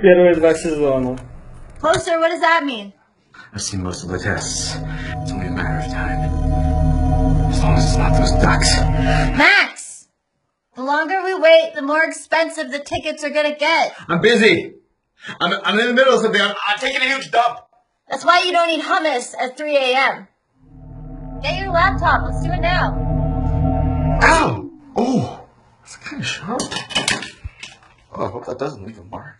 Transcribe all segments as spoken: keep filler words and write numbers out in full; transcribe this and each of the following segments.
первые два сезона. Closer, what does that mean? I've seen most of the tests. It's only a matter of time. As long as it's not those ducks. Max! The longer we wait, the more expensive the tickets are gonna get. I'm busy. I'm, I'm in the middle of something. I'm, I'm taking a huge dump. That's why you don't eat hummus at three a m Get your laptop. Let's do it now. Ow! Oh, that's kind of sharp. Oh, I hope that doesn't leave a mark.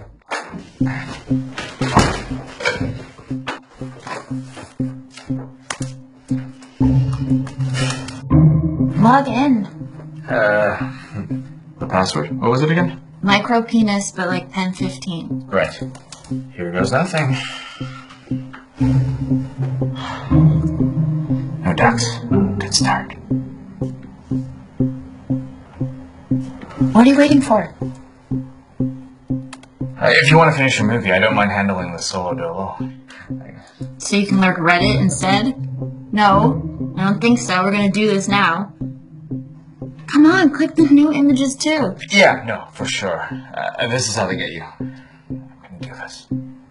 Log in. Uh, the password? What was it again? Micro penis, but like pen fifteen. Right. Here goes nothing. No ducks. Good start. What are you waiting for? Uh, if you want to finish your movie, I don't mind handling the solo dolo. So you can learn Reddit instead? No, I don't think so. We're gonna do this now. Come on, click the new images too. Yeah, no, for sure. Uh, this is how they get you. I'm gonna do this.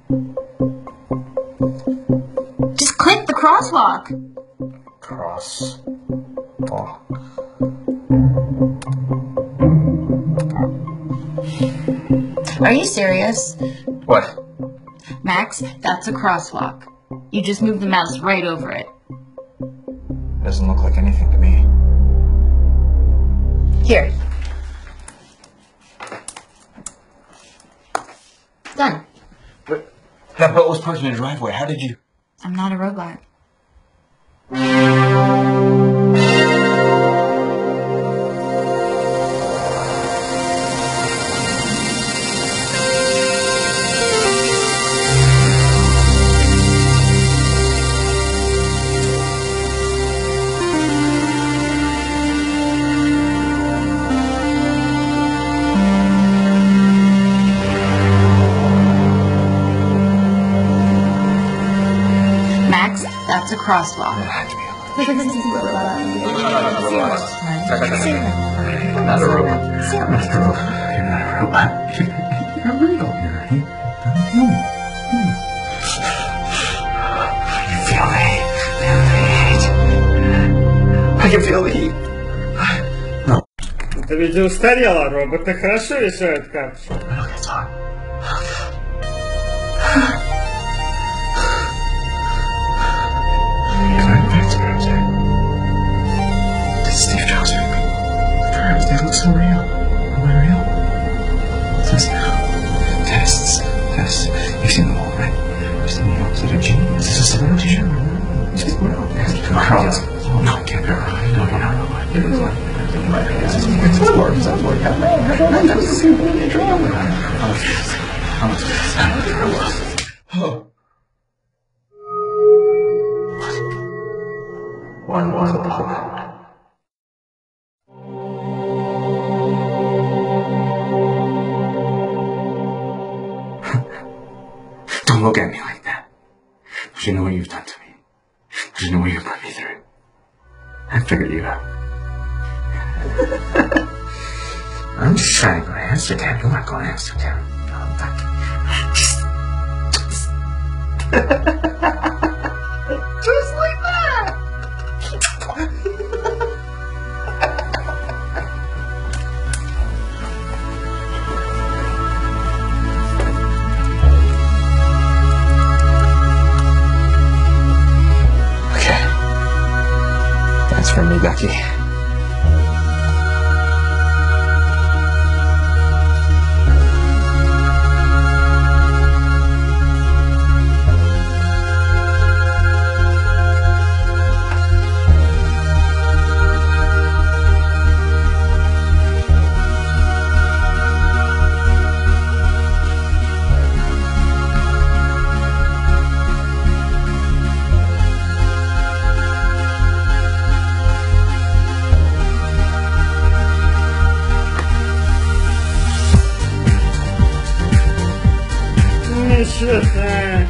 Just click the crosswalk. Cross. Walk. Are you serious? What? Max, that's a crosswalk. You just move the mouse right over it. Doesn't look like anything to me. Here. Done. But that boat was parked in a driveway. How did you... I'm not a robot. Max, that's a crosswalk. It had to be a Not Not a robot. I'm not a robot. You're not a robot. You're real. You're right. I can feel the heat. I can feel the heat. No. Это ведь устарело, роботы хорошо решают капчу. Look, it's hot. Can I advance what I'm saying? This is Steve Jobs movie. The curves, they look so real. Am I real? Says now. Tests. Tests. You've seen them all, right? You've seen the opposite of genius. This is a celebrity show. It's just real. Carlos. No, it can't be right. No, no, no, no. It is like... It's work. It's work. I've never seen any drama. How much is this? How much is this? Oh. One was a poet. Don't look at me like that. Don't you know what you've done to me? Don't you know what you put me through? I figured you out. I'm just trying to go to Amsterdam. You're not going to Amsterdam. No, I'm not. Just like that. Okay. That's for me, Becky. Что-то...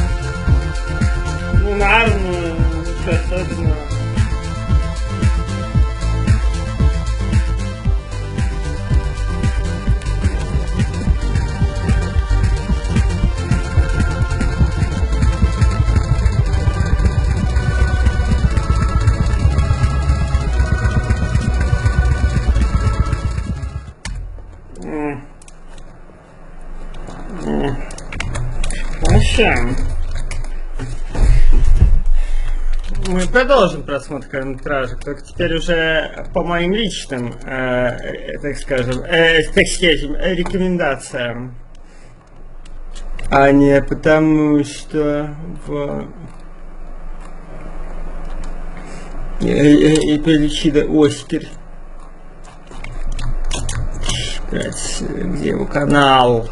Ну, наверное, достаточно... Зачем? Мы продолжим просмотр короткометражек, только теперь уже по моим личным, э, так скажем, э, так скажем, рекомендациям. А не потому, что в... И перечида Оскар. Где его канал?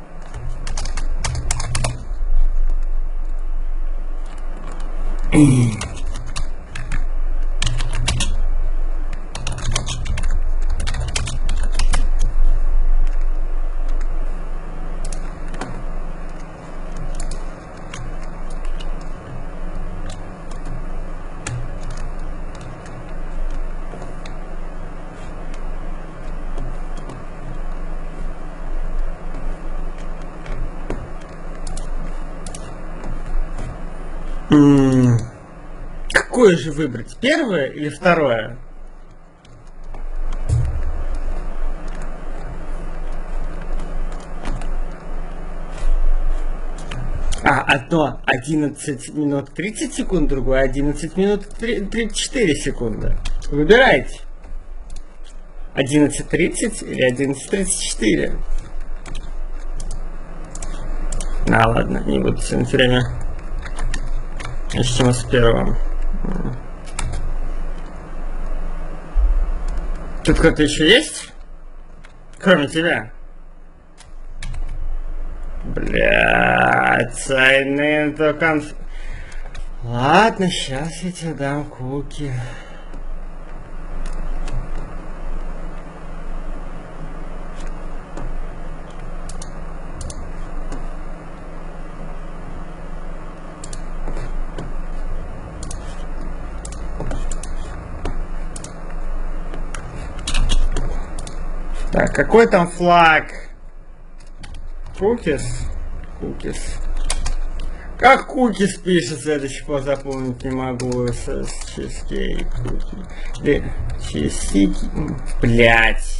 М-м- какое же выбрать? Первое или второе? А, одно одиннадцать минут тридцать секунд, другое одиннадцать минут тридцать четыре секунды. Выбирайте. одиннадцать тридцать или одиннадцать тридцать четыре. А, ладно, не буду тянуть время. Начнем с первого. Тут кто-то еще есть? Кроме тебя? Блядь, сайны то конф... Ладно, сейчас я тебе дам куки. Так, какой там флаг? Кукис? Кукис. Как кукис пишется, я до сих пор запомнить не могу. С, с чизкейк. Чизкейк. Блять.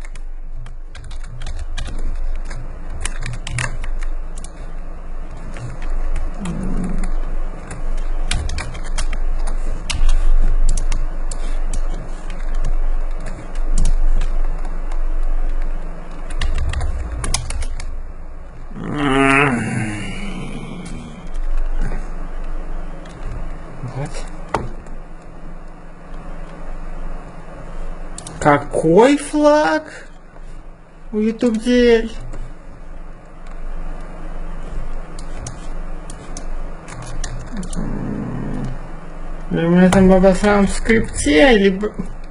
Какой флаг? У YouTube ди эл. У меня там в самом скрипте, либо...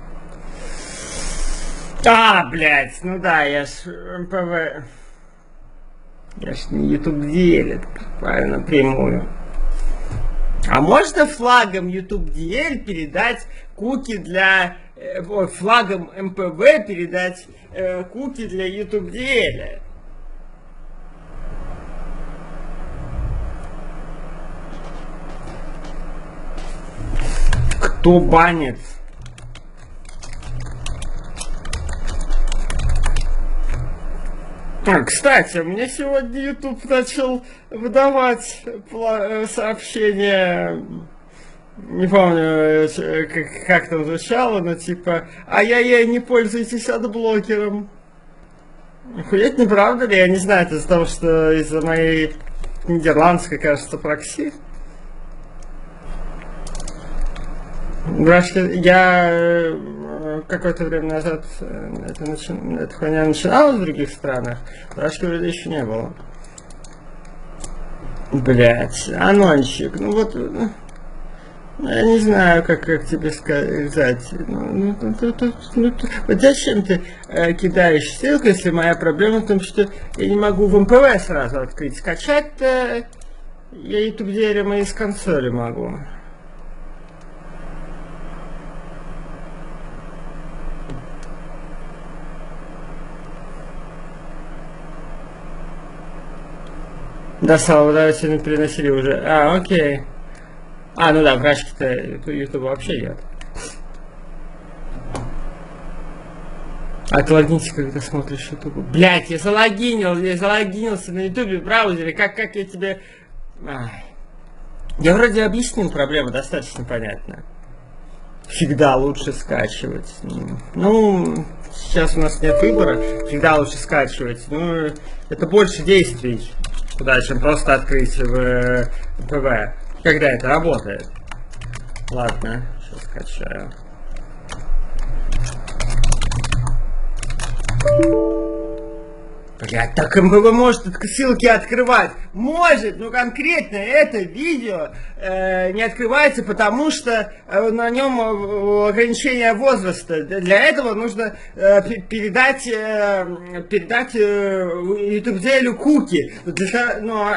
А, блядь, ну да, я ж эм пэ вэ. Я ж не YouTube ди эл, это правильно, прямую. А можно флагом YouTube ди эл передать куки для... Э, флагом эм пэ вэ передать э, куки для YouTube ди эл? Кто банит? А, кстати, мне сегодня YouTube начал выдавать сообщения, не помню, как, как там звучало, но типа, ай-яй-яй, не пользуйтесь адблокером. Охуеть, не правда ли? Я не знаю, это из-за того, что из-за моей нидерландской, кажется, прокси. Я какое-то время назад это, начи... это хуйня начиналась в других странах, в Рашке вроде еще не было. Блять, анончик, ну вот, я не знаю, как, как тебе сказать. Ну, ну, ну, ну, ну, вот зачем ты э, кидаешь ссылку, если моя проблема в том, что я не могу в эм пэ вэ сразу открыть, скачать-то я YouTube ди эл из консоли могу. Да, Слава, да, сегодня переносили уже. А, окей. А, ну да, в Рашке-то YouTube вообще нет. А ты логинься, когда смотришь YouTube. Блять, я залогинил, я залогинился на YouTube в браузере. Как, как я тебе Ай. Я вроде объяснил проблему, достаточно понятно. Всегда лучше скачивать. Ну, сейчас у нас нет выбора. Всегда лучше скачивать. Ну, это больше действий, куда, чем просто открыть в ПВ. Когда это работает. Ладно, сейчас скачаю. Блять, так МПВ может ссылки открывать. Может, но конкретно это видео э, не открывается, потому что э, на нем ограничение возраста. Для этого нужно э, передать, э, передать э, YouTube-делю куки. Для, ну,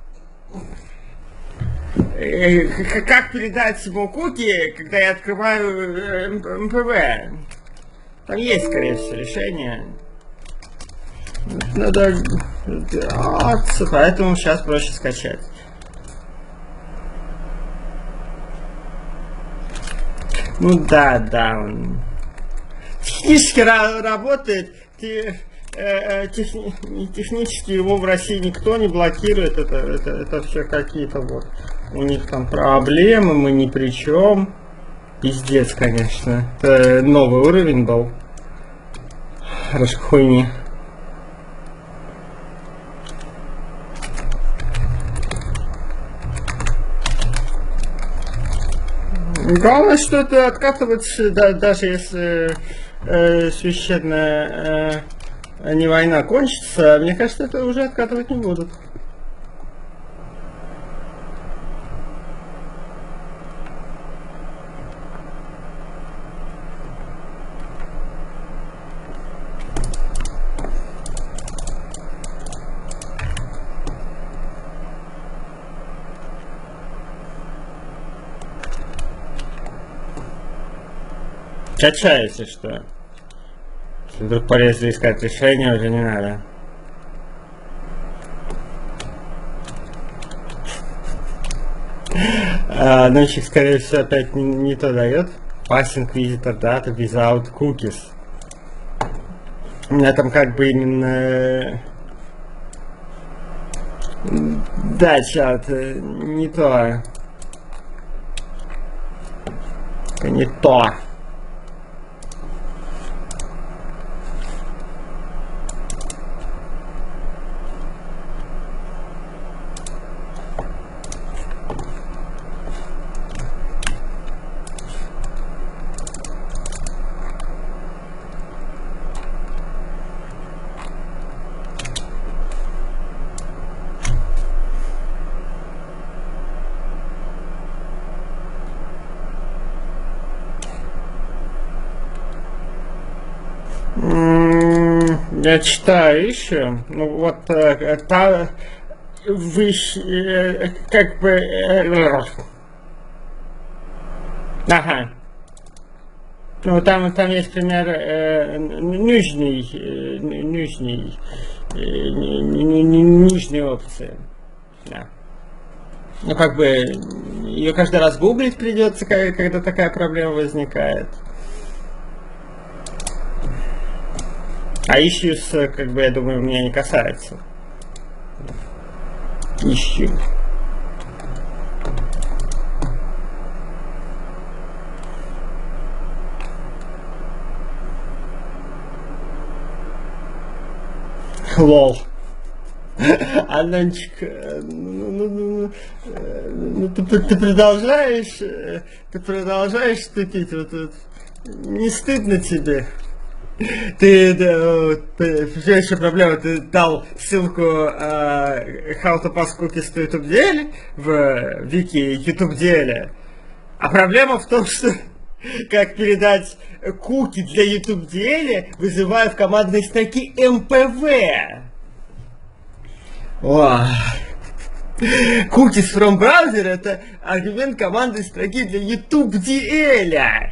э, как передать ему куки, когда я открываю э, МПВ? Там есть, скорее всего, решение. Надо... Поэтому сейчас проще скачать. Ну да, да, он технически ра работает. Те, э, техни технически его в России никто не блокирует. Это, это, это все какие-то вот. У них там проблемы, мы ни при чем. Пиздец, конечно. Это новый уровень был. Расхуйни. Главное, что это откатывать, да, даже если э, священная э, не война кончится, мне кажется, это уже откатывать не будут. Чача, если что. Если вдруг полезли искать решение, уже не надо. А, ночик, скорее всего, опять не, не то дает. Passing visitor data without cookies. У меня там как бы именно... Да, чат, не то. Не то. Я читаю еще, ну вот э, та, выше, э, как бы, э, ага, ну там, там есть пример э, нижней, э, нижней, э, нижней опции, да. Ну как бы, ее каждый раз гуглить придется, когда такая проблема возникает. А issues, как бы, я думаю, меня не касается. Ищу. Лол. Анончик, ну, ну, ну, ну, ты, ты продолжаешь, ты продолжаешь ступить, вот, вот, не стыдно тебе? Ты, да, еще проблема, ты дал ссылку uh, How to pass cookies to YouTube-деле в вики YouTube-деле. А проблема в том, что как передать куки для YouTube-деле, вызывая в командной строке эм пэ вэ. Cookies from browser — это аргумент командной строки для YouTube-деле.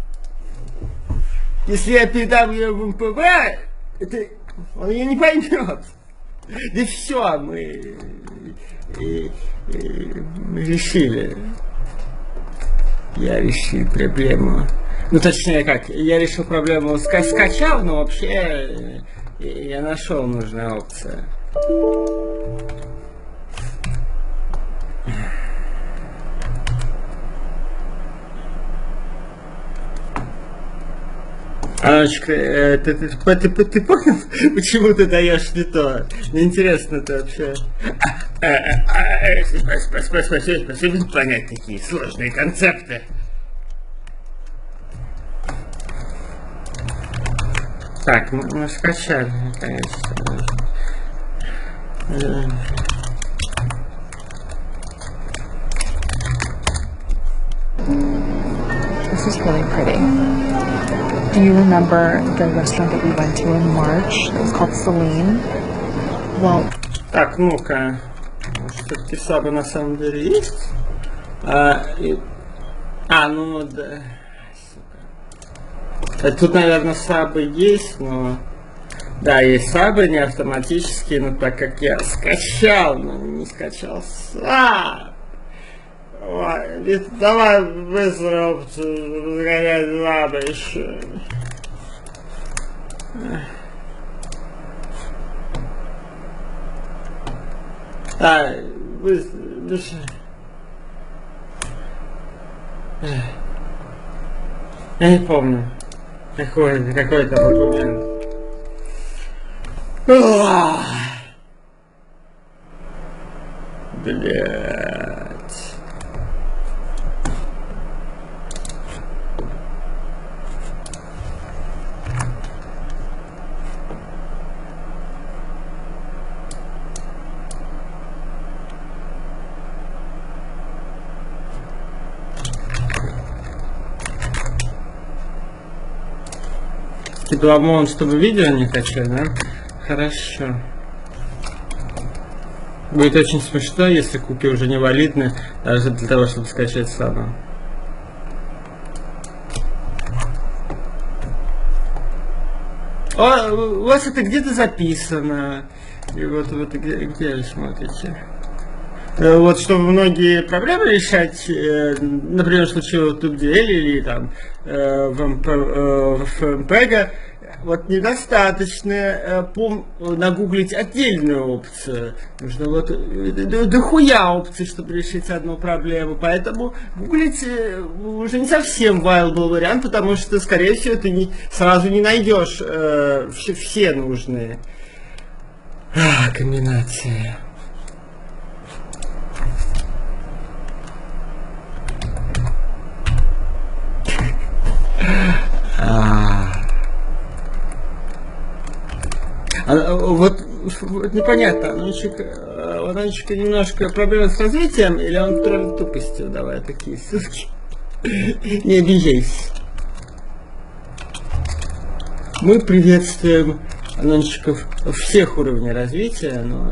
Если я передам ее в эм пэ вэ, это, он ее не поймет. Да все, мы, и, и, мы решили. Я решил проблему. Ну, точнее как, я решил проблему ска скачав, но вообще я нашел нужную опцию. Аночка, э, ты, ты, ты, ты, ты понял, почему ты даешь не то? Мне интересно ты вообще. Спасибо, спасибо понять такие сложные концепты. Так, мы, мы скачали, конечно. This is really pretty. Do you remember the restaurant that we went to in March? It was called Celine. Well, так, ну-ка. Все-таки сабы на самом деле есть. А, и... а ну да. Сука. Тут, наверное, сабы есть, но... Да, есть сабы, не автоматические, но так как я скачал, но не скачал саб. Ой, давай быстро опцию разгонять сабы еще. А, быстро. Я не помню. Какой, какой там аргумент. Блять. Типа, ОМОН, чтобы видео не хочу, да? Хорошо. Будет очень смешно, если куки уже не валидны, даже для того, чтобы скачать сабы. О, у вас это где-то записано. И вот, вот где, где вы смотрите? Вот, чтобы многие проблемы решать, например, в случае в TubeDL или там в эм пи джи, вот недостаточно пом нагуглить отдельную опцию. Нужно вот дохуя опций, чтобы решить одну проблему. Поэтому гуглить уже не совсем viable вариант, потому что, скорее всего, ты не, сразу не найдешь э, все, все нужные а, комбинации. А, а, вот, вот непонятно, Анончика, Анончика немножко проблема с развитием, или он прям тупостью давай такие ссылки? Не обижайся. Мы приветствуем Анончиков всех уровней развития, но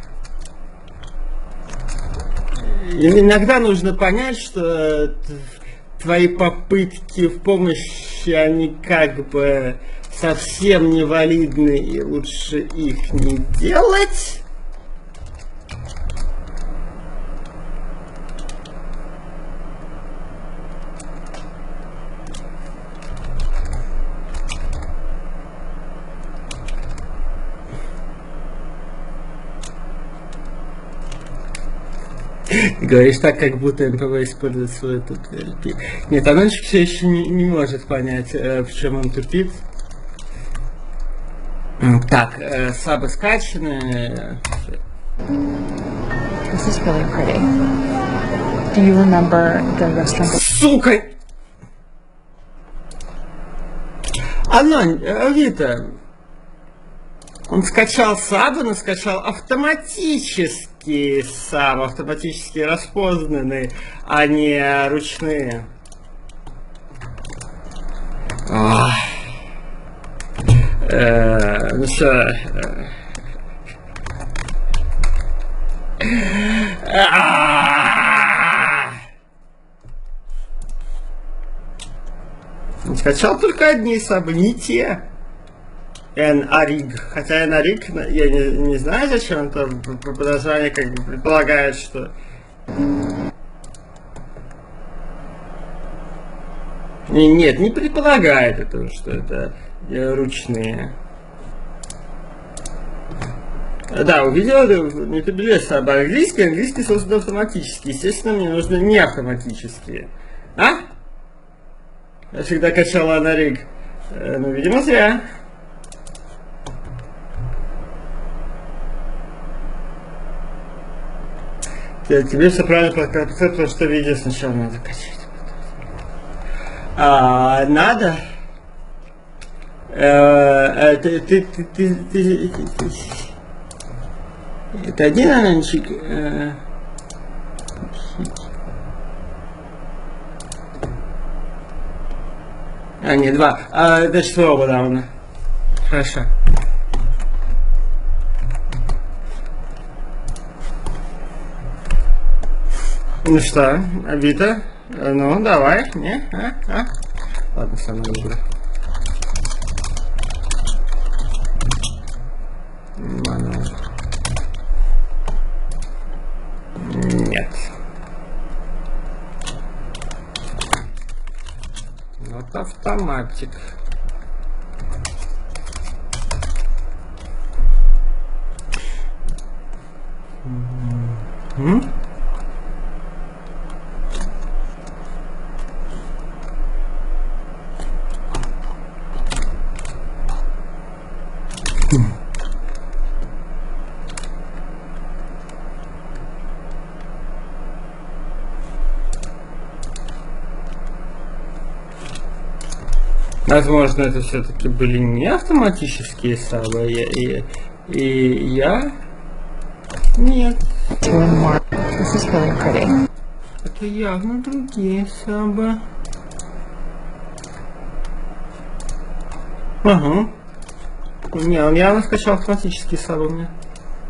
иногда нужно понять, что твои попытки в помощи, они как бы совсем невалидны, и лучше их не делать. Говоришь так, как будто эн пэ вэ использует свой тут эл пи. Нет, Анончик все еще не, не может понять, э, в чем он тупит. Так, э, сабы скачаны. this is really pretty. Do you remember the restaurant that... Сука! Анонь, э, Вита, он скачал сабы, но скачал автоматически сабы, автоматически распознанные, а не ручные. Ах. Э, ну что? Он скачал только одни сабы, не те. Эн-Ариг. Хотя Эн-Ариг, я не, не знаю, зачем это по названию как бы предполагает, что... Нет, не предполагает это, что это ручные. Да, увидел, не табелес сабы английский, английский создан автоматически. Естественно, мне нужны не автоматические. А? Я всегда качал Эн-Ариг. Э, ну, видимо, зря. Тебе все правильно подсказать, потому что видео сначала надо качать. А, надо? Э, ты, ты, ты, ты, ты, ты, это один анончик? Э, а, не, два. А, это что оба давно? Хорошо. Ну что, Авито? Ну, давай, не? А? А? Ладно, сам выберу. Нет. Вот автоматик. М? Возможно, это все-таки были не автоматические сабы, и, и, и я... Нет. This is really pretty. Это явно другие сабы. Ага. Не, он явно скачал автоматические сабы у меня.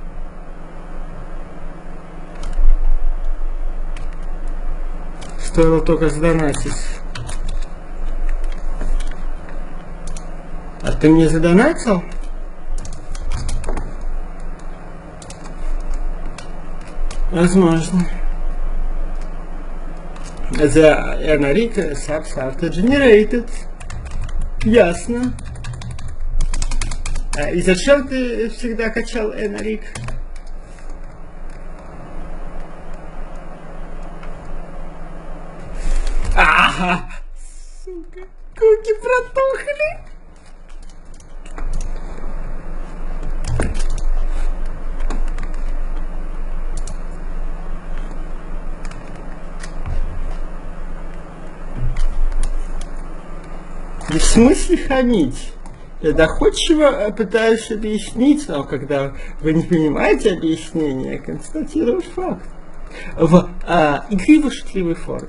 Стоило только задонатить. А ты мне задонатил? Возможно. The Enric subs auto generated. Ясно. А, и зачем ты всегда качал Enric? Ага. Сука, куки протухли. В смысле хамить? Я доходчиво пытаюсь объяснить, но когда вы не понимаете объяснения, я констатирую факт. В а, игриво-шутливой форме.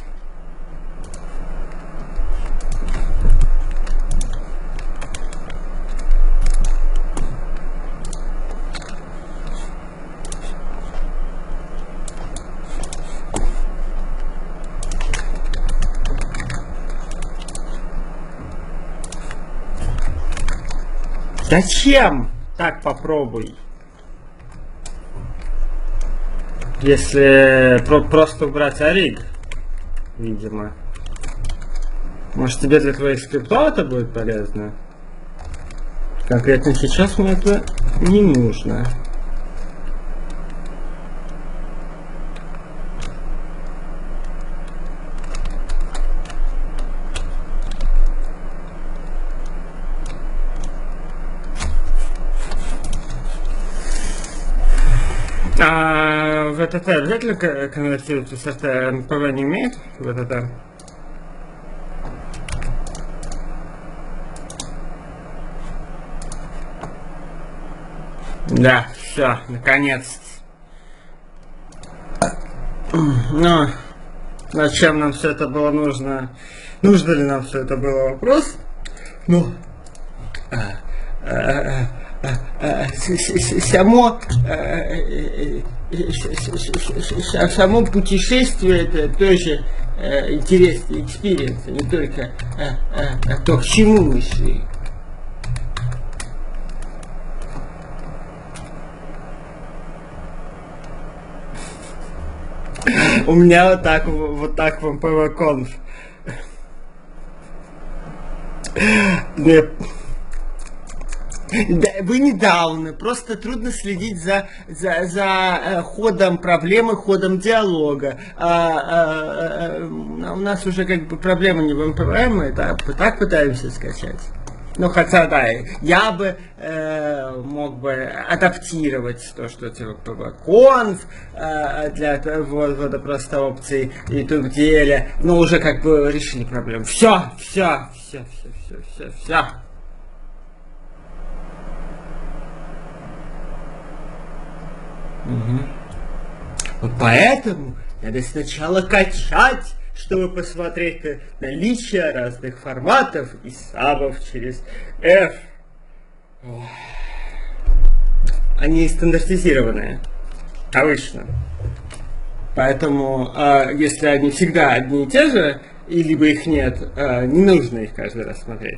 Зачем? Так попробуй. Если про просто убрать ориг, видимо. Может, тебе для твоих скриптов это будет полезно? Конкретно сейчас мне это не нужно. А в ВТТ обязательно конвертируется с РТ? эм пэ вэ не имеет в ВТТ? Да, все, наконец. Но зачем нам все это было нужно? Нужно ли нам все это было? Вопрос? Ну, а, а, а, само само путешествие это тоже интересный экспириенс, не только то, к чему мы шли. У меня вот так вот так в эм пэ вэ конф. Да, вы не дауны, просто трудно следить за, за, за э, ходом проблемы, ходом диалога. А, а, а, у нас уже как бы проблемы невыправляемые, да, так пытаемся скачать. Ну, хотя, да, я бы э, мог бы адаптировать то, что типа конф э, для ввода просто опций YouTube деле, но уже как бы решили проблему. Все, все, все, все, все, все, все. Угу. Вот поэтому надо сначала качать, чтобы посмотреть на наличие разных форматов и сабов через F. Они стандартизированные, обычно. Поэтому, э, если они всегда одни и те же, и либо их нет, э, не нужно их каждый раз смотреть.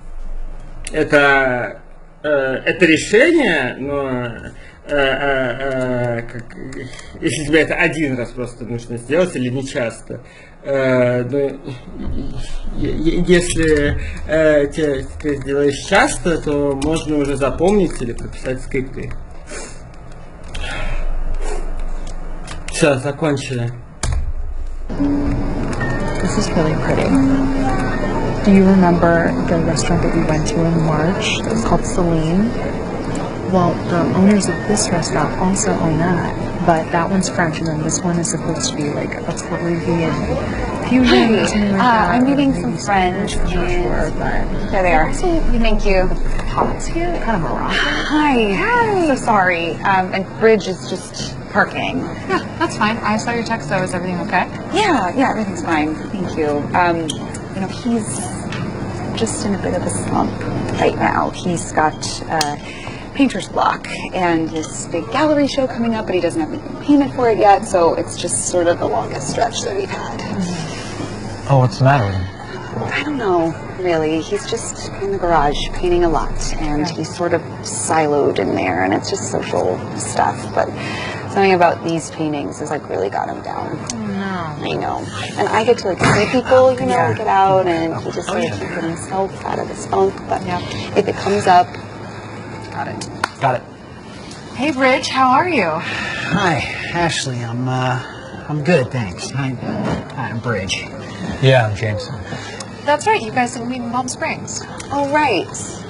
Это, э, это решение, но... А, а, а, как, если тебе это один раз просто нужно сделать или не часто, а, ну, если а, ты, ты делаешь часто, то можно уже запомнить или прописать скрипты. Все, закончили. This is really pretty. Do you remember the restaurant that we went to in March? It was called Celine. Well, the owners of this restaurant also own that, but that one's French, and then this one is supposed to be like a Peruvian fusion or something like uh, that. I'm meeting some friends. I'm not sure, but There they are. also, you know, Thank you. The pots here, kind of Moroccan. Hi. Hi. So sorry. Um, and Bridge is just parking. Yeah, that's fine. I saw your text, so is everything okay? Yeah, yeah, everything's fine. Thank you. Um, you know, he's just in a bit of a slump right now. He's got uh, painter's block and this big gallery show coming up, but he doesn't have any payment for it yet, so it's just sort of the longest stretch that we've had. Oh, what's the matter with him? I don't know, really. He's just in the garage painting a lot, and he's sort of siloed in there, and it's just social stuff, but something about these paintings has like really got him down. Oh, no. I know. And I get to like see people, you know, Yeah. get out, and he just sort of can't get himself out of his funk, but Yeah. if it comes up, got it. Got it. Hey, Bridge, how are you? Hi, Ashley. I'm uh, I'm good, thanks. Hi, hi, I'm Bridge. Yeah, I'm James. That's right. You guys didn't meet in Palm Springs. Oh, right.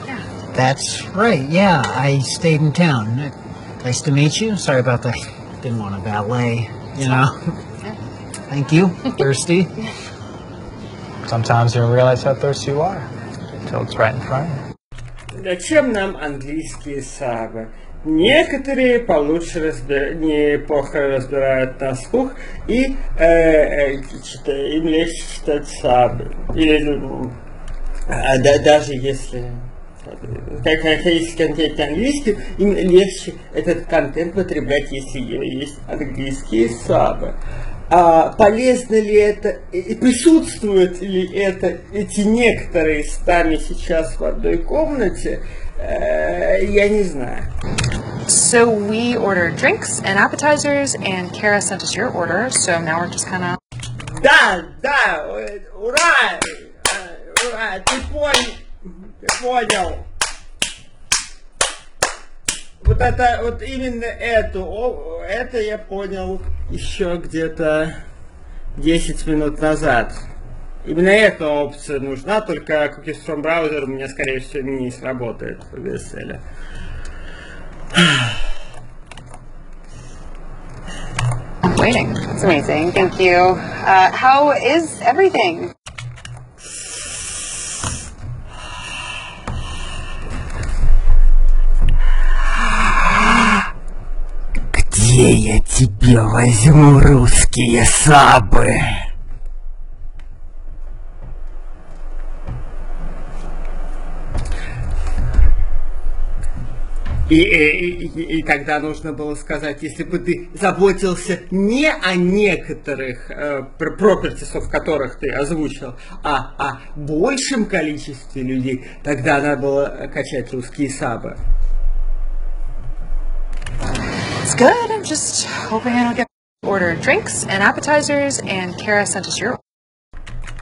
That's right. Yeah, I stayed in town. Uh, Nice to meet you. Sorry about the. Didn't want to valet. You know. Thank you. Thirsty. Sometimes you don't realize how thirsty you are until it's right in front of you. Зачем нам английские сабы? Некоторые получше разбира... неплохо разбирают на слух, и э, э, чита... им легче читать сабы. Или, ну, а, да, даже если, как если контент английский, им легче этот контент потреблять, если есть английские сабы. А полезно ли это, и присутствуют ли это эти некоторые с нами сейчас в одной комнате, э, я не знаю. So we ordered drinks and appetizers, and Kara sent us your order, so now we're just kind of... Да, да, э, ура, э, ура, ты понял, ты понял. Вот это, вот именно эту, о, это я понял еще где-то десять минут назад. Именно эта опция нужна, только Cookies from Browser у меня, скорее всего, не сработает в ви эс эл. I'm waiting. It's amazing. Thank you. Uh, how is everything? Где я тебе возьму русские сабы? И, и, и, и тогда нужно было сказать, если бы ты заботился не о некоторых э, properties, в которых ты озвучил, а о большем количестве людей, тогда надо было качать русские сабы. It's good. I'm just hoping I don't get ordered drinks and appetizers, and Kara sent us your...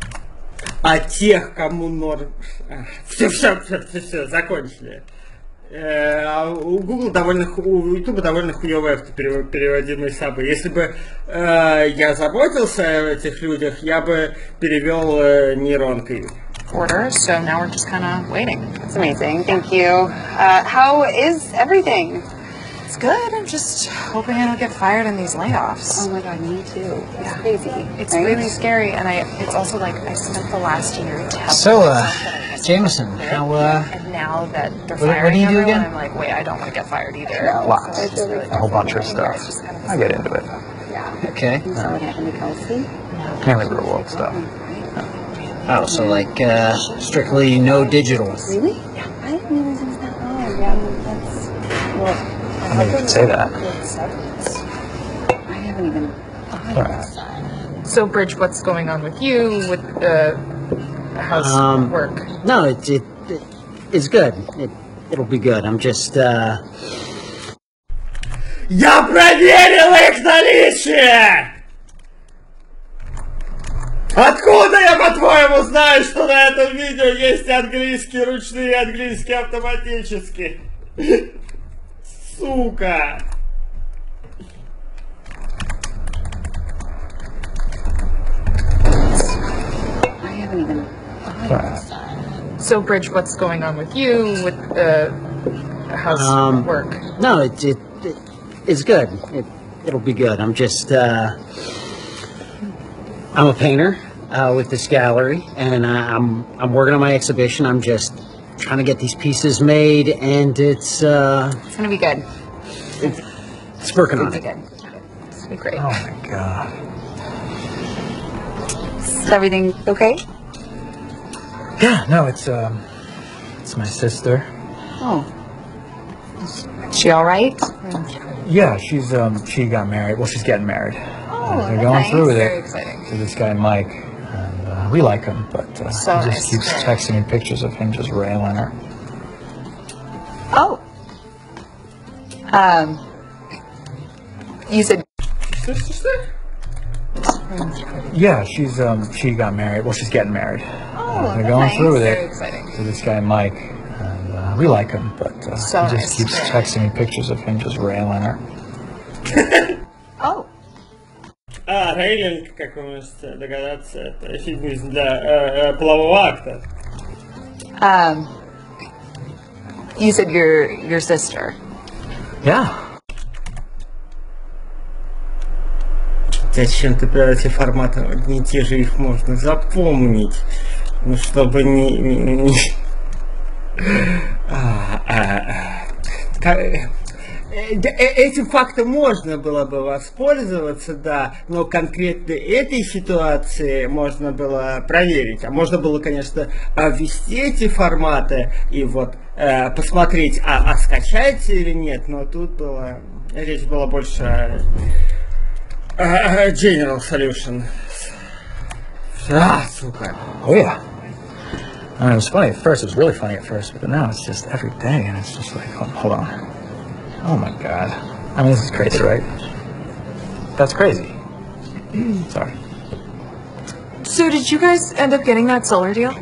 А тех, кому норм... Все, все, все, все, все, закончили. Э, а у Google довольно, ху- у YouTube довольно хуевые автопереводимые сабы. Если бы э, я заботился о этих людях, я бы перевел э, нейронкой. Order, so now we're just kind of waiting. It's amazing. Thank you. Uh, how is everything? It's good. I'm just hoping I don't get fired in these layoffs. Oh my god, me too. It's crazy. It's right? really scary, and I. It's also like I spent the last year telling So, uh, myself that I was Jameson, good, how, uh, and now that they're what- what firing do you do everyone, again? I'm like, wait, I don't want to get fired either. Lots. It's really A whole bunch of fascinating. stuff. Just kind of I get into it. Yeah. Okay. You saw what happened to Kelsey? Mainly real world stuff. Oh, so like, uh, strictly no digital. Really? Yeah. I didn't realize it was that hard. Yeah, that's. Well, I mean, you could say that. I haven't even thought All of right. that. So, Bridge, what's going on with you? With uh, how's Um, work? No, it, it, it it's good. It, it'll be good. I'm just, uh, Я проверил их наличие! Откуда я, по-твоему, знаю, что на этом видео есть английские ручные и английские автоматические? Сука! I haven't even thought All of right. that. So, Bridge, what's going on with you? With uh, how's Um, work? no, it, it, it it's good. It, it'll be good. I'm just, uh, I'm a painter uh, with this gallery, and uh, I'm I'm working on my exhibition. I'm just trying to get these pieces made, and it's uh, It's gonna be good. it's working on It's it. gonna be good. It's gonna be great. Oh my god. Is everything okay? Yeah, no, it's um, it's my sister. Oh. Is she all right? Yeah, she's um, she got married. Well, she's getting married. Oh, They're going through with Very it exciting. to this guy Mike, and uh, we like him, but uh, So he just nice. keeps texting me pictures of him just railing her. Oh. Um. You said. Yeah, she's um, she got married. Well, she's getting married. Oh, They're going nice. through with Very it exciting. to this guy Mike, and uh, we like him, but uh, So he nice. just keeps texting me pictures of him just railing her. Oh. А, рейлинг, как вы можете догадаться, это эфемизм для э, э, полового акта. Um. You said your your sister. Yeah. Зачем ты про эти форматы одни и те же их можно запомнить? Ну, чтобы не... не- не- А, а, а. Ка- э, э, э, Этим фактом можно было бы воспользоваться, да, но конкретно этой ситуации можно было проверить. А можно было, конечно, а, ввести эти форматы и вот э, посмотреть, а, а скачается или нет, но тут было... Речь была больше о Uh, general solution. Ah, сука. Oh yeah. I mean, it was funny at first. It was really funny at first, but now it's just every day, and it's just like, oh, hold on. Oh my god. I mean, this is crazy, right? That's crazy. Sorry. So, did you guys end up getting that solar deal?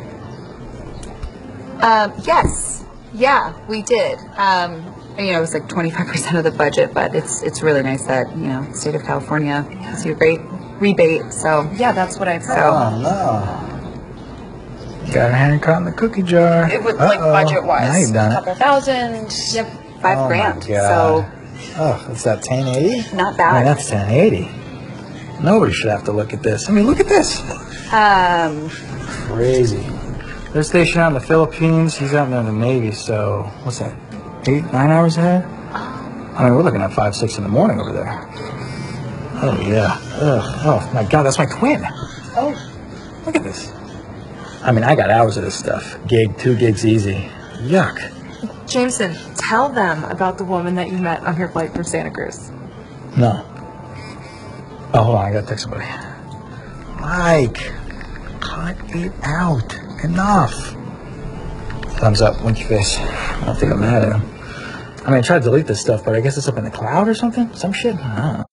Um. Yes. Yeah, we did. Um. You know, it was like twenty-five percent of the budget, but it's it's really nice that you know, state of California gives you a great rebate. So Yeah, that's what I've heard. So no. Got a hand caught in the cookie jar. It was like Uh-oh. budget Now wise, you've done it. couple thousand. yep, five Oh my grand. God. So Oh, it's that ten eighty? not I mean, bad. that's ten eighty. Nobody should have to look at this. I mean, look at this. Um. Crazy. They're stationed out in the Philippines. He's out in the Navy, so what's that? Eight, nine hours ahead? I mean, we're looking at five, six in the morning over there. Oh, yeah. Ugh. Oh, my God, that's my twin. Oh. Look at this. I mean, I got hours of this stuff. Gig, two gigs easy. Yuck. Jameson, tell them about the woman that you met on your flight from Santa Cruz. No. Oh, hold on. I gotta text somebody. Mike, cut it out. Enough. Thumbs up, winky face. I don't think I'm mad at him. I mean, I tried to delete this stuff, but I guess it's up in the cloud or something? Some shit? I don't know.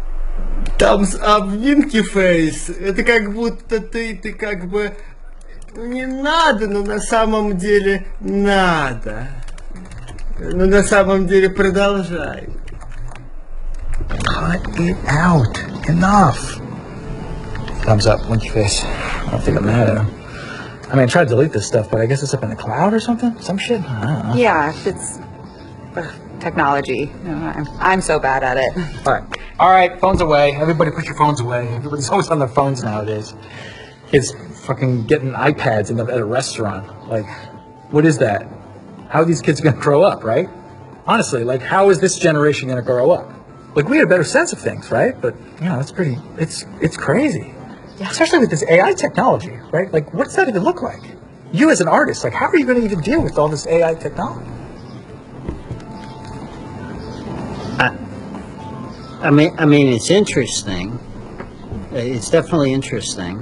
Thumbs up, winky face. Это как будто ты, ты как бы Не надо, но на самом деле надо. Но на самом деле продолжай. Cut it out. Enough. Thumbs up, winky face. I don't think I'm mad at him. I mean, I tried to delete this stuff, but I guess it's up in the cloud or something? Some shit? I don't know. Yeah, it's ugh, technology. You know, I'm, I'm so bad at it. All right. All right, phones away. Everybody put your phones away. Everybody's always on their phones nowadays. Kids fucking getting iPads in the, at a restaurant. Like, what is that? How are these kids going to grow up, right? Honestly, like, how is this generation going to grow up? Like, we had a better sense of things, right? But, you know, it's pretty, it's it's crazy. Yeah. Especially with this A I technology, right? Like, what's that even look like? You as an artist, like, how are you going to even deal with all this A I technology? I, I mean, I mean, it's interesting. It's definitely interesting.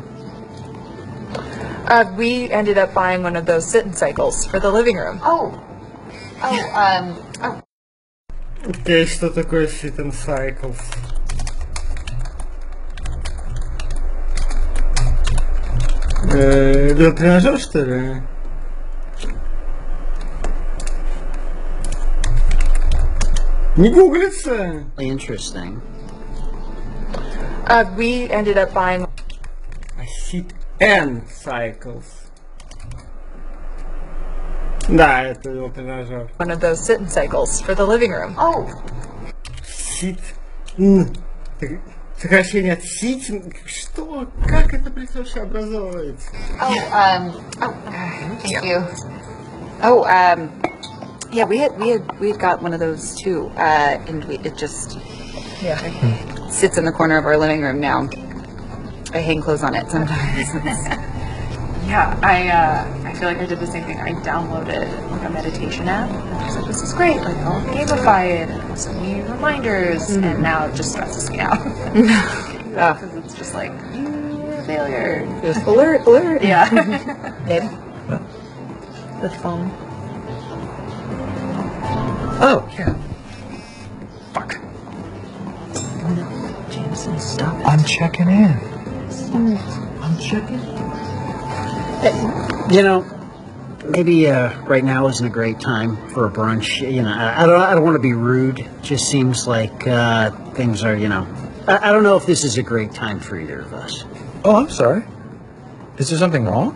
Uh, we ended up buying one of those sit-in cycles for the living room. Oh. Oh, um, oh. Окей, что такое Sit and Cycles? Э, это тренажер, что ли? Не гуглится. Interesting. Uh, we ended up buying Sit and Cycles. Да, это его тренажер. one of those sit-in cycles for the living room. Oh. Sit. Н. Сокращение от sit. Что? Как это, блядь, вообще образовывается? Oh, um, oh, thank you. Oh, um, yeah, we had, we had, we had got one of those too, uh, and we, it just Yeah. sits in the corner of our living room now. I hang clothes on it sometimes. Yeah, I uh, I feel like I did the same thing. I downloaded like a meditation app. And I was like, this is great. Like, I'll gamify it and it'll send me reminders. And now it just stresses me out. Yeah. Because it's just like, you're a failure. Just alert, alert. Yeah. Babe? The phone. Oh, yeah. Fuck. Jameson, stop. I'm checking in. I'm checking in. You know, maybe uh, right now isn't a great time for a brunch. You know, I, I don't. I don't want to be rude. It just seems like uh, things are. You know, I, I don't know if this is a great time for either of us. Oh, I'm sorry. Is there something wrong?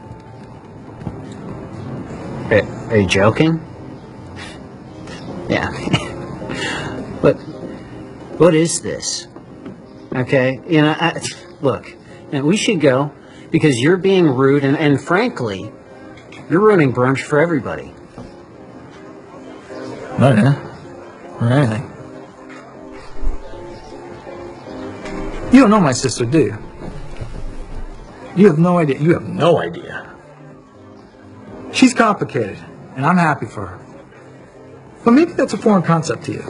Are, are you joking? Yeah. But what is this? Okay, you know, I, look, you know, we should go because you're being rude, and, and frankly, you're ruining brunch for everybody. No, yeah. Or anything. You don't know my sister, do you? You have no idea. You have no idea. She's complicated, and I'm happy for her. But maybe that's a foreign concept to you.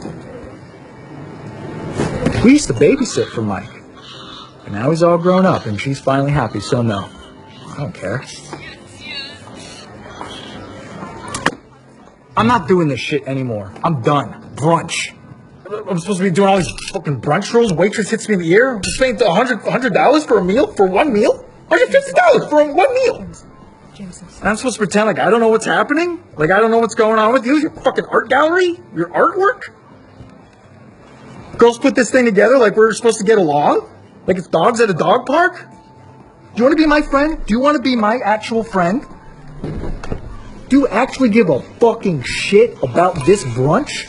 We used to babysit for Mike. And now he's all grown up, and she's finally happy, so no. I don't care. I'm not doing this shit anymore. I'm done. Brunch. I'm supposed to be doing all these fucking brunch rolls. Waitress hits me in the ear. I'm paying one hundred dollars for a meal? For one meal? one hundred fifty dollars for one meal. And I'm supposed to pretend like I don't know what's happening? Like I don't know what's going on with you? Your fucking art gallery? Your artwork? Girls put this thing together like we're supposed to get along? Like it's dogs at a dog park? Do you want to be my friend? Do you want to be my actual friend? Do you actually give a fucking shit about this brunch?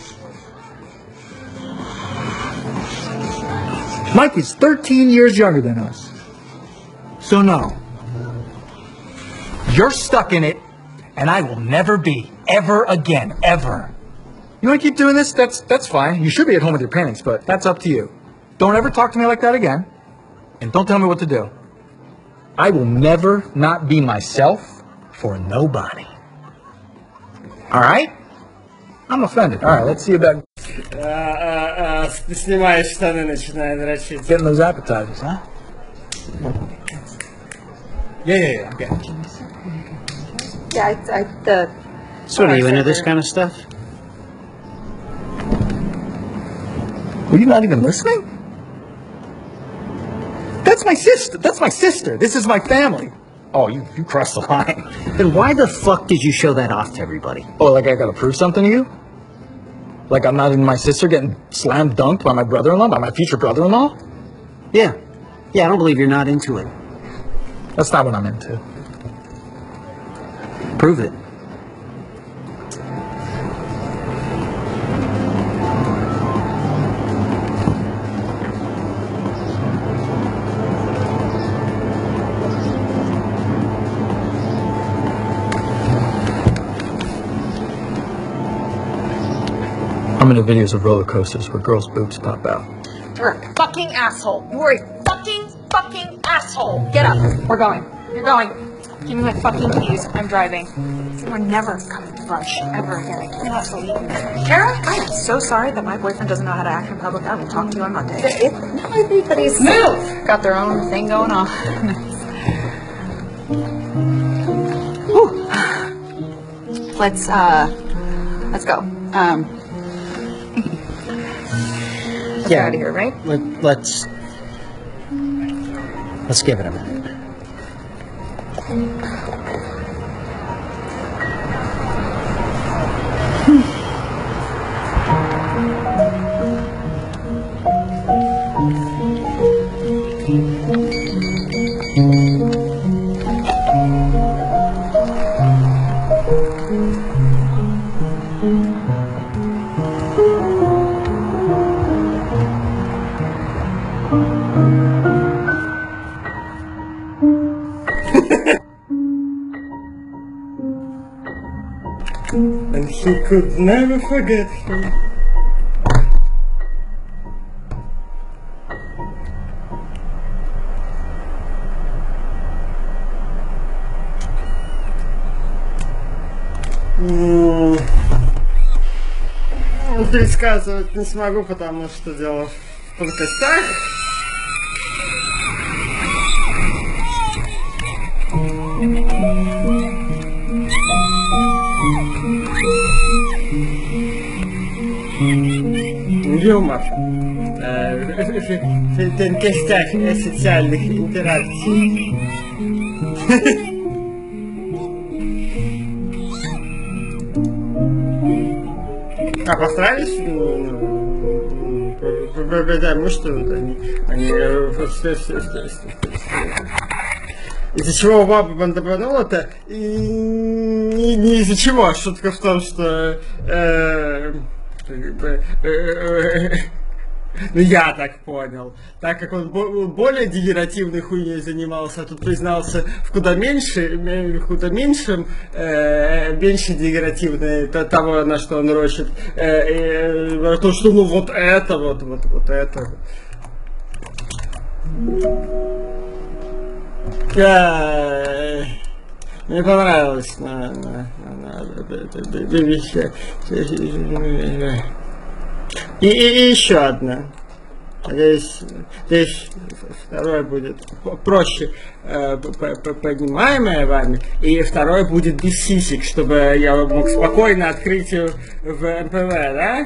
Mike is thirteen years younger than us. So no. You're stuck in it, and I will never be. Ever again. Ever. You want to keep doing this? That's that's fine. You should be at home with your paintings, but that's up to you. Don't ever talk to me like that again. And don't tell me what to do. I will never not be myself for nobody. All right? I'm offended. All right, let's see you back. А, а, а, снимаешь штаны, начинает дрочить. Getting those appetizers, huh? Yeah, yeah, yeah. Okay. Yeah, I, I, the... So are you into this kind of stuff? Were you not even listening? That's my sister. That's my sister. This is my family. Oh, you, you crossed the line. Then why the fuck did you show that off to everybody? Oh, like I gotta prove something to you? Like I'm not even my sister getting slam dunked by my brother-in-law, by my future brother-in-law? Yeah. Yeah, I don't believe you're not into it. That's not what I'm into. Prove it. I'm into videos of roller coasters where girls' boobs pop out. You're a fucking asshole. You're a fucking, fucking asshole. Get up. We're going. You're going. Give me my fucking keys. I'm driving. We're never coming to brunch ever again. I cannot believe it. Kara, I am so sorry that my boyfriend doesn't know how to act in public. I will talk to you on Monday. It, no, everybody's Move! Got their own thing going on. Whew. Let's uh, let's go. Um, Let's get out of here, right? Let, let's... Let's give it a minute. And he could never forget him. М, Предсказывать не смогу, потому что дело в тонкостях. Юмор э, в тонкостях социальных интеракций. А постарались? Потому что они, они из-за чего баба бандабанула-то? Не, не из-за чего. Шутка в том, что э, ну я так понял. Так как он более дегенеративной хуйней занимался, а тут признался в куда меньше, в куда меньшем, э, меньше дегенеративной того, на что он рочит. Э, э, то, что ну вот это, вот, вот, вот это. Э, мне понравилось на, на, на, на, И, и, и еще одна. Здесь, здесь второе будет проще э, понимаемое вами, и второе будет без сисек, чтобы я мог спокойно открыть в эм пэ вэ, да?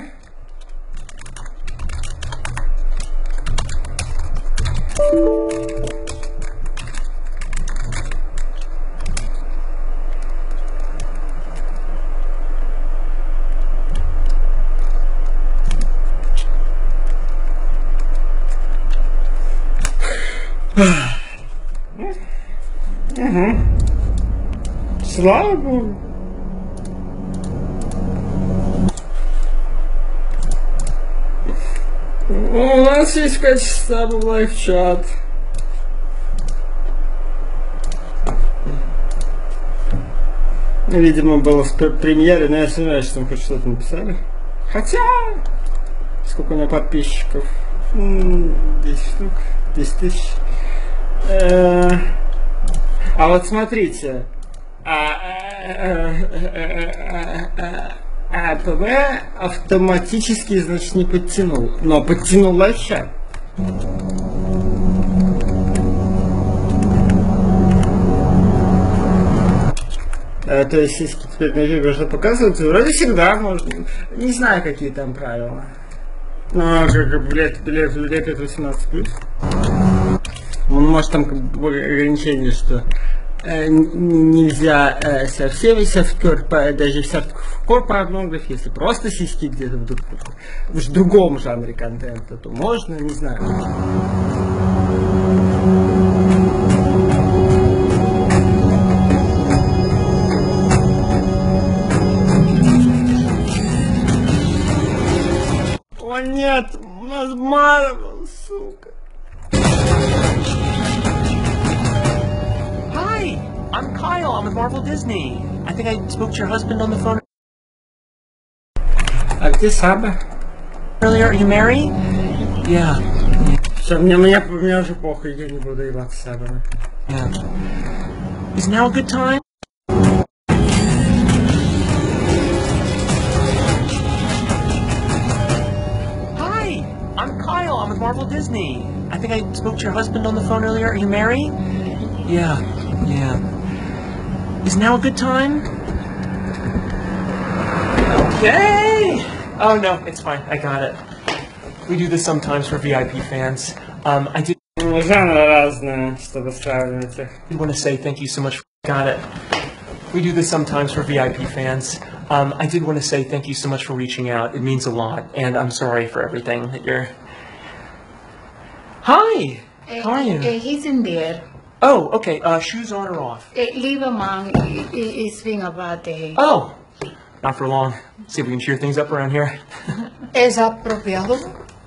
Угу. Слава Богу. У нас есть качество лайв-чат. Видимо, было в премьере, но я сомневаюсь, что там хоть что-то написали. Хотя, сколько у меня подписчиков? десять штук, десять тысяч. А вот смотрите, АПВ автоматически, значит, не подтянул, но подтянул лайфчат. То есть, если теперь на видео можно показывать, вроде всегда можно. Не знаю, какие там правила. Ну, как билет, билет, билет восемнадцать плюс. Он может там как бы ограничение, что э, н- нельзя э, со всеми софткор, по- даже софткор порнографии, если просто сиськи где-то в, друг- в другом жанре контента, то можно, не знаю. О нет, у нас Марвел, сука. Hi, I'm Kyle. I'm with Marvel Disney. I think I spoke to your husband on the phone А где Саба? earlier. Are you married? Yeah. Все, мне, мне, мне уже похуй, я не буду ебаться с Сабой. Yeah. Is now a good time? Hi, I'm Kyle. I'm with Marvel Disney. I think I spoke to your husband on the phone earlier. Are you married? Yeah. Yeah. Is now a good time? Okay. Oh no, it's fine. I got it. We do this sometimes for V I P fans. Um, I did Ну, жанры разные, чтобы сравнивать их. want to say thank you so much. Got it. We do this sometimes for V I P fans. Um, I did want to say thank you so much for reaching out. It means a lot, and I'm sorry for everything that you're. Hi. How are you? Uh, he's in there. Oh, okay. Uh, shoes on or off? Uh, leave him on. It's been about the... Oh, not for long. See if we can cheer things up around here. ¿Es apropiado?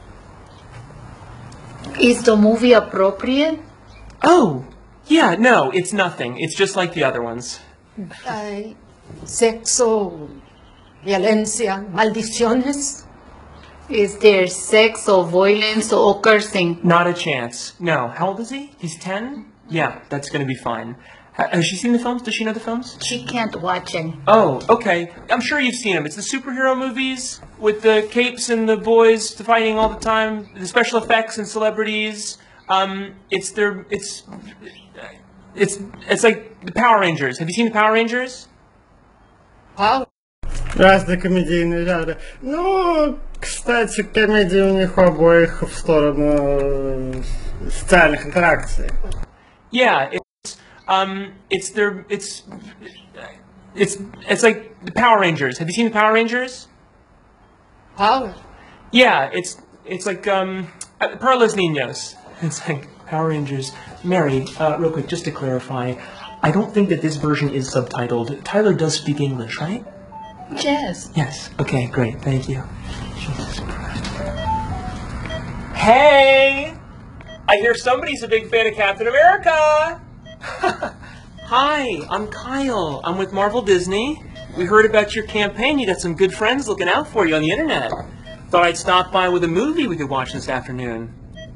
Is the movie appropriate? Oh, yeah. No, it's nothing. It's just like the other ones. Hay sexo, violencia, maldiciones. Is there sex or violence or cursing? Not a chance. No. How old is he? He's ten? Yeah, that's gonna be fine. Ha- Has she seen the films? Does she know the films? She can't watch him. Oh, okay. I'm sure you've seen them. It's the superhero movies with the capes and the boys fighting all the time, the special effects and celebrities. Um, it's their, it's, it's, it's like the Power Rangers. Have you seen the Power Rangers? Wow. Разные комедийные жанры. Ну, кстати, комедии у них у обоих в сторону э, социальных интеракций. Yeah, it's, um, it's their, it's, it's, it's like the Power Rangers. Have you seen the Power Rangers? Power. Yeah, it's it's like um, uh, para los niños. It's like Power Rangers. Mary, uh, real quick, just to clarify, I don't think that this version is subtitled. Tyler does speak English, right? Yes. Yes. Okay, great. Thank you. Jesus Christ. Hey! I hear somebody's a big fan of Captain America! Hi, I'm Kyle. I'm with Marvel Disney. We heard about your campaign. You got some good friends looking out for you on the internet. Thought I'd stop by with a movie we could watch this afternoon.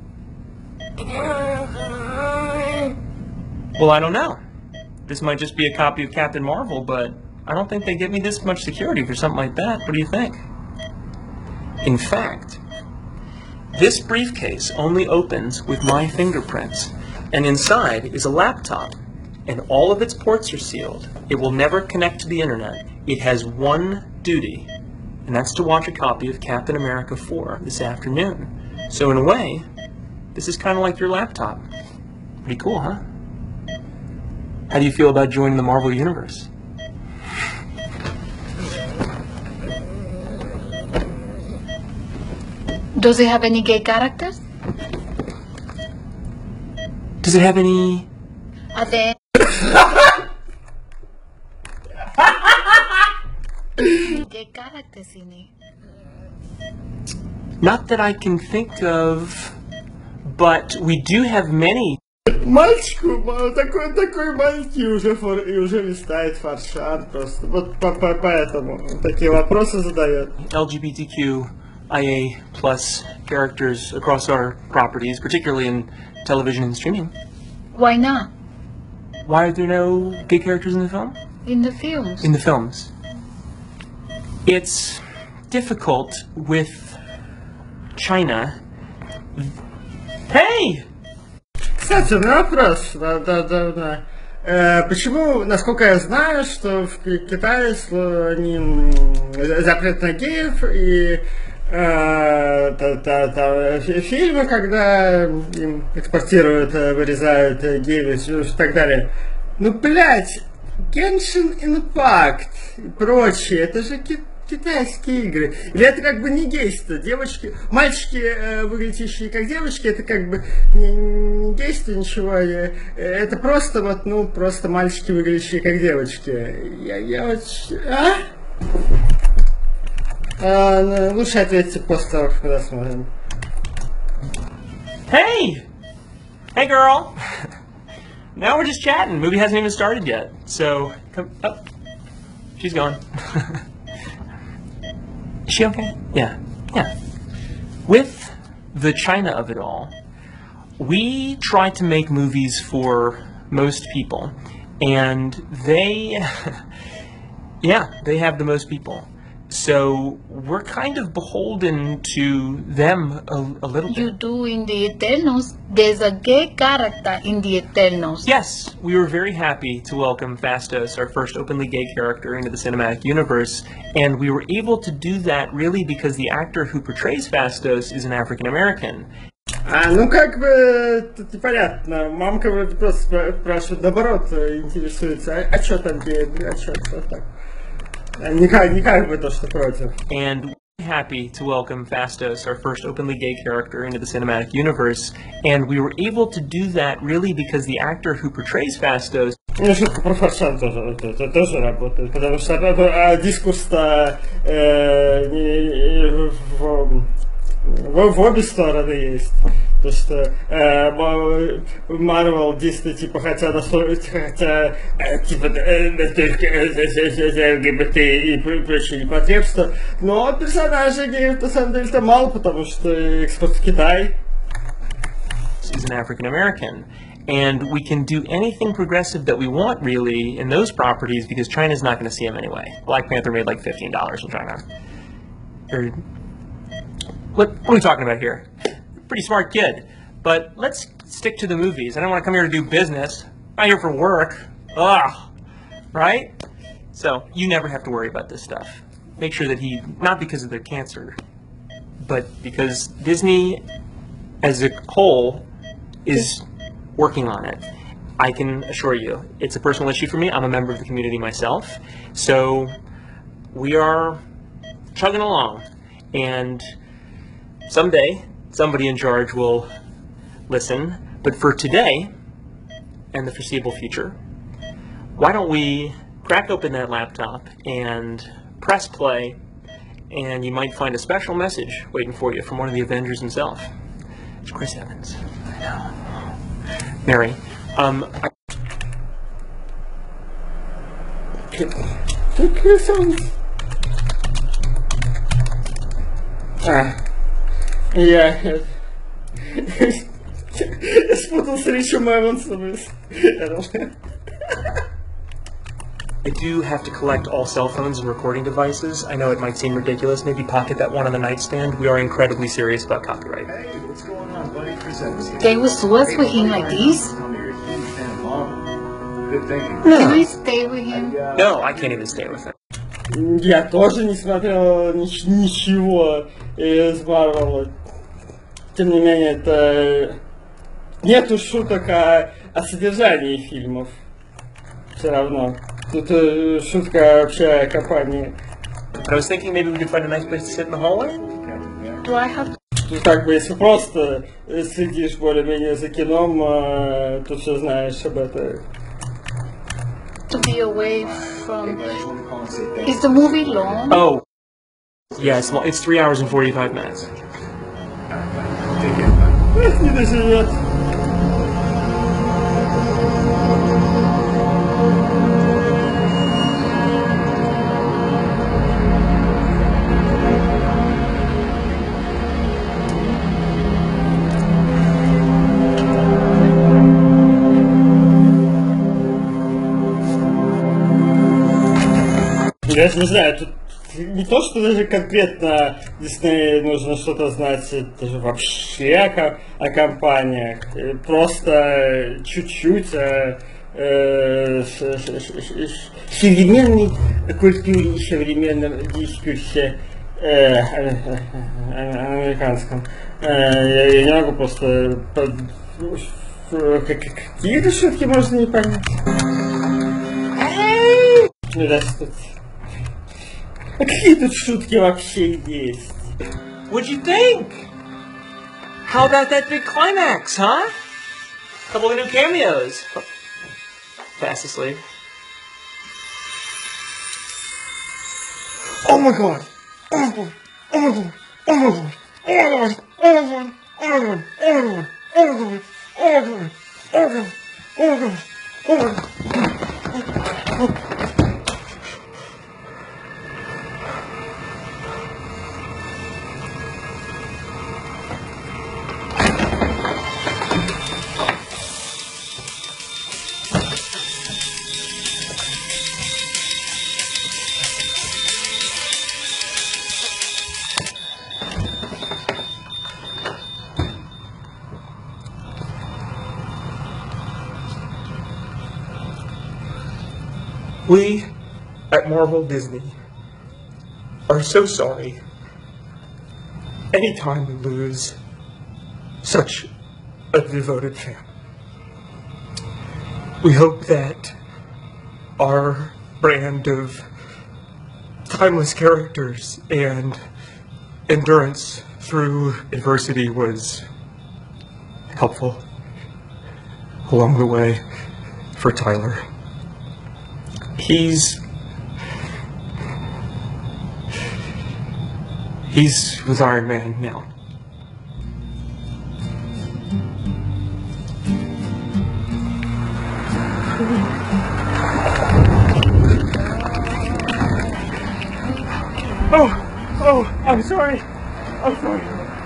Well, I don't know. This might just be a copy of Captain Marvel, but I don't think they give me this much security for something like that. What do you think? In fact, this briefcase only opens with my fingerprints, and inside is a laptop, and all of its ports are sealed. It will never connect to the internet. It has one duty, and that's to watch a copy of Captain America four this afternoon. So in a way, this is kind of like your laptop. Pretty cool, huh? How do you feel about joining the Marvel Universe? Does it have any gay characters? Does it have any... Are there gay characters in it? Not that I can think of, but we do have many. Мальчику, ма- такой, такой маленький уже, фор, и уже листает форшан просто. Вот по- по- поэтому такие вопросы задает. L G B T Q I A plus characters across our properties, particularly in television and streaming. Why not? Why are there no gay characters in the film? In the films. In the films. It's difficult with China. Hey! Кстати, у меня вопрос. Да, да, да, да. Э, почему, насколько я знаю, что в Ки- Китае сло- они м, запрет на геев и э, та- та- та- фи- фильмы, когда им экспортируют, э, вырезают э, геев и так далее. Ну, блядь, Genshin Impact и прочее, это же ки- китайские игры. Или это как бы не гейство. Девочки, мальчики, э, выглядящие как девочки, это как бы не, не гейство, ничего. э, Это просто вот, ну, просто мальчики, выглядящие как девочки. Я, я очень... А? А, ну, лучше ответьте после того, как мы досмотрим. Hey! Hey, girl! Now we're just chatting. Movie hasn't even started yet. So, come. Oh, she's gone. Is she okay? Yeah. Yeah. With the China of it all, we try to make movies for most people. And they. Yeah, they have the most people. So we're kind of beholden to them a, a little You bit. do in the Eternals. There's a gay character in the Eternals. Yes, we were very happy to welcome Fastos, our first openly gay character, into the cinematic universe, and we were able to do that really because the actor who portrays Fastos is an African American. А, ну как бы тут непонятно. Мамка вроде просто спрашивает, наоборот, интересуется, а, а что там гей, а что так? Не как, не как бы то, что против. And we're happy to welcome Fastos, our first openly gay character, into the cinematic universe, and we were able to do that really because the actor who portrays Fastos. Ну, шутка про фаршан тоже, это, это тоже работает, потому что а, дискурс-то э, не, в, в, в обе стороны есть. То, что Марвел, Дисней, типа, хотя, хотя типа, только ЛГБТ и прочие непотребства, но персонажей геев, на самом деле, там мало, потому что экспорт в Китай. Is an African American. And we can do anything progressive that we want, really, in those properties because China's not going to see them anyway. Black Panther made like fifteen dollars in China. Or, what, what are we talking about here? Pretty smart kid. But let's stick to the movies. I don't want to come here to do business. I'm not here for work. Ugh. Right? So, you never have to worry about this stuff. Make sure that he, not because of the cancer, but because Disney as a whole is working on it. I can assure you, it's a personal issue for me. I'm a member of the community myself. So, we are chugging along. And someday, somebody in charge will listen. But for today, and the foreseeable future, why don't we crack open that laptop and press play, and you might find a special message waiting for you from one of the Avengers himself. It's Chris Evans. I know. Mary, um... I Chris Evans. А, я... Я спутал с Ричем Эвансом. I do have to collect all cell phones and recording devices. I know it might seem ridiculous. Maybe pocket that one on the nightstand. We are incredibly serious about copyright. Hey, what's going on, buddy? Chris Evans here. They was was with him like this? Tell me you're a huge fan of Marvel. Good thinking. Can I stay with him? No, I can't even stay with him. Я тоже не смотрел нич- ничего из Марвела. Тем не менее, это... Нету шуток о, о содержании фильмов. Все равно. Тут э, шутка вообще о компании. I was thinking maybe we could find a nice place to sit in the hallway. Do I have Тут как бы, если просто следишь более-менее за кином, э, то все знаешь об этом. to be away from... I just want to call and say thanks. Is the movie long? Oh. Yeah, it's, lo- it's three hours and forty-five minutes. Take care, bud. Не доживет. Я же не знаю, тут не то, что даже конкретно Дисней нужно что-то знать даже вообще о, о компаниях, э, просто чуть-чуть о э, ш- ш- ш- ш- современной культуре и современном дискурсе э, э, э, американском. Э, я, я не могу просто... по- в- в- Какие-то шутки можно не понять. Ну раз тут... А какие тут шутки вообще есть? What'd you think? How about that big climax, huh? Couple of new cameos. Fast asleep. Oh my god! Oh my god! Oh my god! Oh my god! Oh my god! Oh my god! Oh my god! Oh my god! Oh my god! Oh my god! Oh my god! Oh my god! We at Marvel Disney are so sorry anytime we lose such a devoted fan. We hope that our brand of timeless characters and endurance through adversity was helpful along the way for Tyler. He's he's with Iron Man now. Oh, oh, I'm sorry. I'm sorry.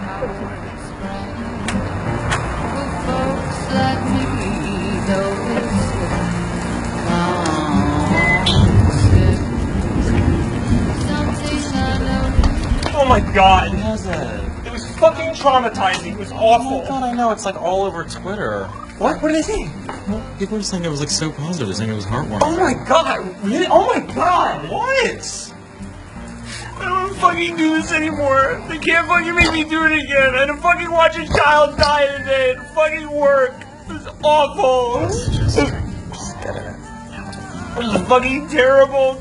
Oh my god! Who has that? It was fucking traumatizing. It was awful. Oh my god, I know. It's like all over Twitter. What? What did they say? Well, people were just saying it was like so positive. They're saying it was heartwarming. Oh my god! Really? Oh my god! What? I don't want to fucking do this anymore. They can't fucking make me do it again. I had to fucking watch a child die today. It fucking work. It was awful. Just, just get it. It was fucking terrible.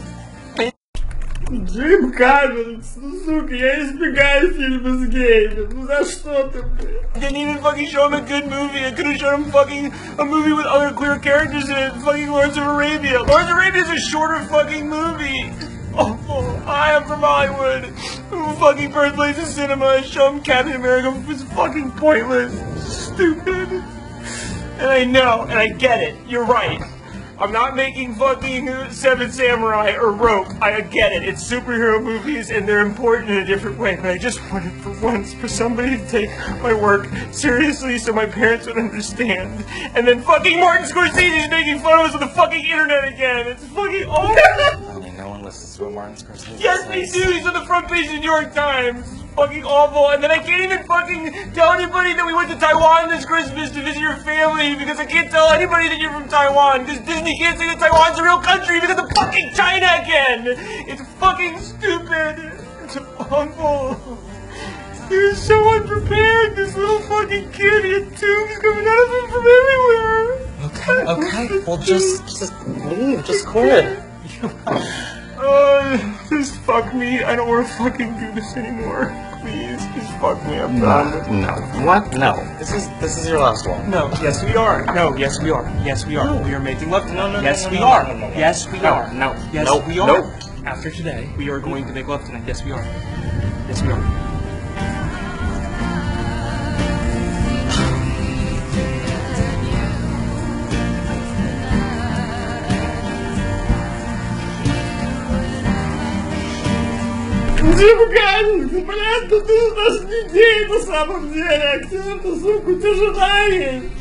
Джим Каммингс, ну сука, я избегаю фильмы с геями. Ну за что ты, блядь? Didn't even fucking show him a good movie. I could have shown him fucking a movie with other queer characters in it. Fucking Lawrence of Arabia. Lawrence of Arabia is a shorter fucking movie. Oh, I am from Hollywood. Fucking birthplace of cinema. Show him Captain America was fucking pointless. Stupid. And I know, and I get it. You're right. I'm not making fucking Seven Samurai or Rope. I get it. It's superhero movies and they're important in a different way. But I just wanted for once for somebody to take my work seriously so my parents would understand. And then fucking Martin Scorsese is making fun of us on the fucking internet again. It's fucking awful. I mean, no one listens to what Martin Scorsese Yes, they do. He's on the front page of the New York Times. Fucking awful. And then I can't even fucking tell anybody that we went to Taiwan this Christmas to visit your family because I can't tell anybody that you're from Taiwan because Disney can't say that Taiwan's a real country because of fucking China again. It's fucking stupid. It's awful. He was so unprepared. This little fucking kid, he had tubes coming out of him from everywhere. Okay, okay. Well, just, just leave. Just quit. Uh, just fuck me. I don't want to fucking do this anymore. Please, just fuck me. I'm done. No. What? No. This is this is your last one. No. Yes, we are. No. Yes, we are. Yes, we are. No. We are making love. No, no, yes, no, we no, are. no, no, no, no. Yes, we no, are. No. Yes, no, we are. No. After today, we are going to make love tonight. Yes, we are. Yes, we are. Джим Каммингс, блядь, да ты у нас не гей на самом деле, актер, ты, сука, у тебя жена есть.